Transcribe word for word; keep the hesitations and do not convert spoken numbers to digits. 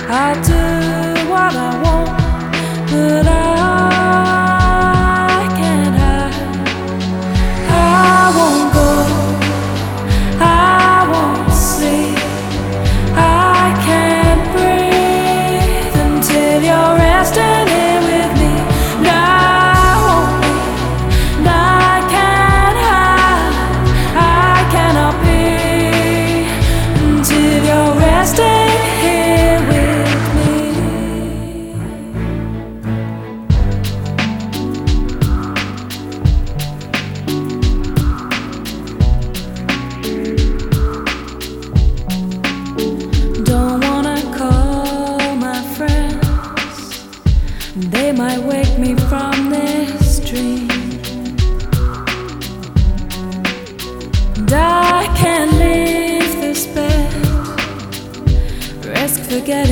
I'll do what I want, but I can't hide. I won't go, I won't sleep, I can't breathe until you're resting here with me. No, I won't leave, no, I can't hide, I cannot be until you're resting here with me. Don't wanna call my friends, they might wake me from this dream. And I can't leave this bed, risk forgetting